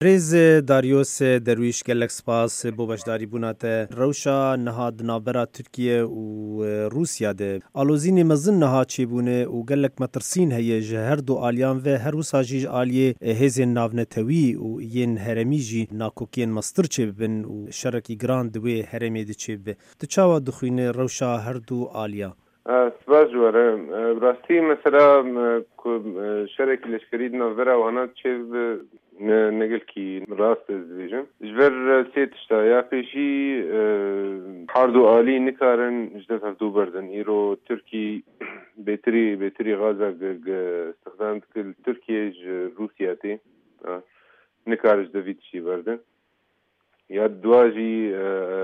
ریز داریوس درویش گلک سپاس بو بشداری بوناته روشا نهاد نابرا ترکیه و روسیا ده آلوزین مزن نها چیبونه و گلک مترسین هیه جهر دو آلیان و هر وساجی آلیه هزین ناونتوی و ین هرمیجی ناکوکین مستر چیبن و شرکی گراند دوی هرمی ده چیب تچاوا دخوینه روشا هر دو آلیا سپاس جواره براستی مثلا شرکی لشکری نوورا وانا چیب نقل کی راست ازدیجم جبر سیت اشتایا پیشی حردو عالی نکارن جدت هفدو بردن ایرو ترکی بهتری غازه استخدام کل ترکیه روسیا تی نکارش دوید چی بردن یا دواجی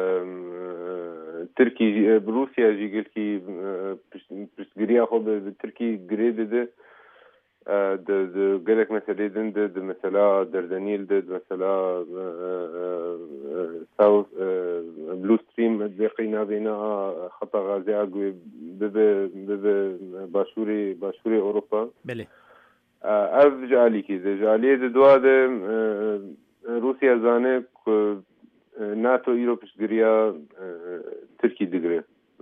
ترکی بروسیا جی گل کی پشتگیری خو به ترکی گریده ده قالك مثلا دند مثلا دردنيل دند مثلا ساوث بلو ستريم بقينا بين خطا غازي اقوي باشوري اوروبا بله اف جالي كي جالي دواد روسيا زانه ناتو يوروبش غريا تركي دغري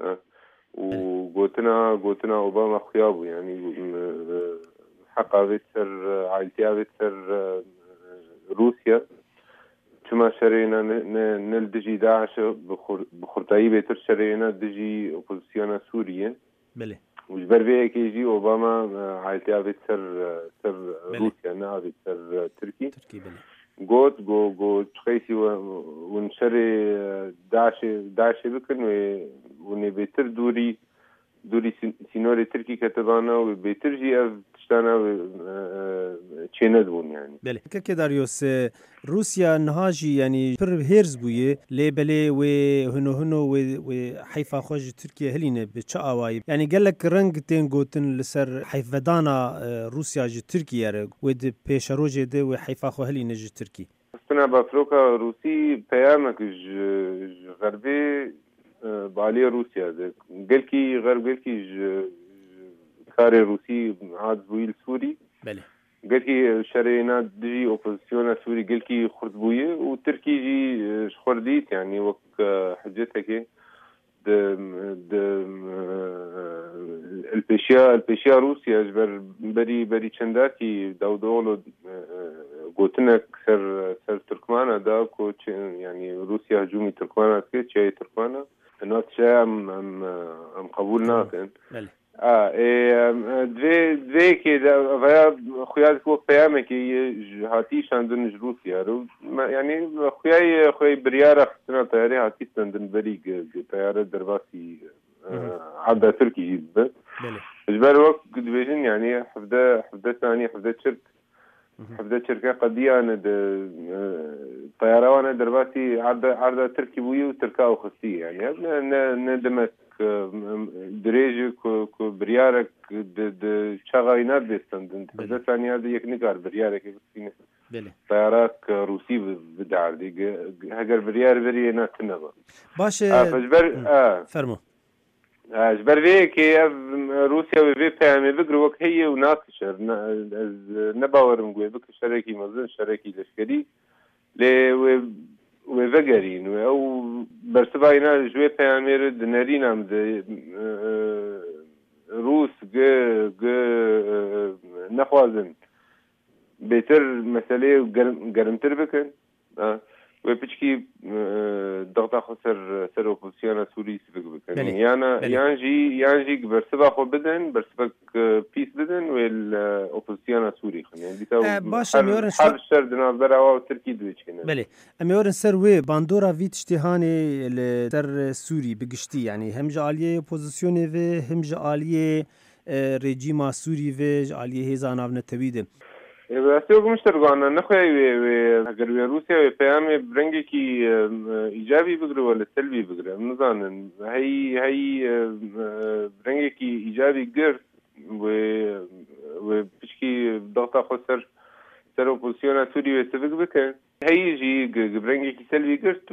وقوتنا اوباما خيابو يعني حقا بيتر عائلتها بيتر روسيا كما شرينا نلدجي داعش بخرطائي بيتر شرينا دجي اوبوزيسيون سوريا بله وجبر بيه كيجي اوباما عائلتها بيتر روسيا نا بيتر تركي بله جو تخيسي ونشري داعش بكن وني بيتر دوري سينوري تركي كتبانا وبيتر جي اف تشتانا چند بون يعني بله که داریوس روسیا نهاجی یعنی پر هرز بویه لیبله و هنو و حیفا خوش ترکیه هلینه به چه آوایی یعنی گلک رنگ تین گوتن لسر حیف ودانا روسیا جی ترکیه ره و ده پیش روژه ده و حیفا خو هلینه جی ترکی استنا بافروکا روسی پیامک غربی بالي روسيا قلكي غرب قلكي كاري روسي عاد بويل سوري بله قلكي شرينا دجي اوبوزيسيون سوري قلكي خرطبويه وتركي جي خرديت يعني وك حجتك د البيشيا روسيا جبر بري چنداتي داودولو قوتنك سر تركمانا دا كو يعني روسيا هجومي تركمانا كي تركمانا الناس شيء ام قبول ناكن بله دوی كده ويا خويا وقت بيامك هاتي شاندن روسيا يعني خويا بريارة خسنا طياري هاتي شاندن بري طيارة درباسي عبدا تركي جدا جبال وقت دبيجن يعني حفظة ثانية حفظة شركة قضية أنا طيارة وأنا درباسي عرضة تركي بوي وتركا وخصية يعني ندمك دريج كو بريارك شغاينات بيستندن حفظة ثانية هذا يكنيكار بريارك طيارات روسي بدعر دي هجر بريار بري ناس تنبا باشه فرمو جبر في كي روسيا وفي بيامي بقر وقت هي وناقشر نباور مقوي بك شركي مزن شركي لشكري لي وفقرين او برسباينا جوي بيامي رد نارينا مد روس نخوازن بيتر مسألة قرمتر بكن وبيشكي ضغط خسر اوبوزيسيون سوري سبق بكن يانجي برسبا خو بدن برسبا بيس بدن والاوبوزيسيون سوري يعني دي باش اميورن حرب الشر دنا و تركي دويش كنا بله اميورن سر وي باندورا فيت اشتهاني لتر سوري بقشتي يعني هم جاليه اوبوزيسيون و هم جاليه ريجيما سوري و جاليه هزاناف نتويد بسیار مشترکانه نخواهی اگر روسیا پیام برنگی کی ایجابی بگره ولی سلبی بگره نزانن هی برنگی کی ایجابی گر و پیشکی ضغط خسر سر اپوزیسیون سوری و سفک بکن هی جی برنگی کی سلوی گرت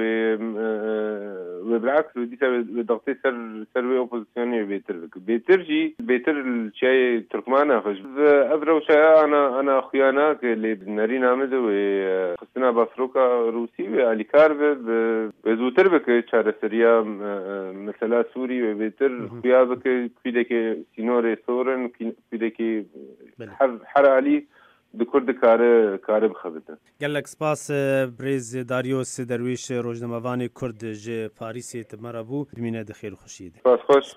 و بالعكس وديتها ضغطي سر و اپوزيسيوني بيتر جي بيتر شيء تركمانه فج ابرو شيء انا اخويانا اللي بنارين عمد وخصنا بافروكا روسي واليكار بزوتر بك شار سريا مثلا سوري وبيتر خويا بك كيدك سينوري سورن كيدك حر علي دکرد کار بخبته. گلک سپاس بریز داریوس درویش روزنامه‌وانی کرد ج پاریس تمرابو بمینه دخیر خوشید. سپاس خوش.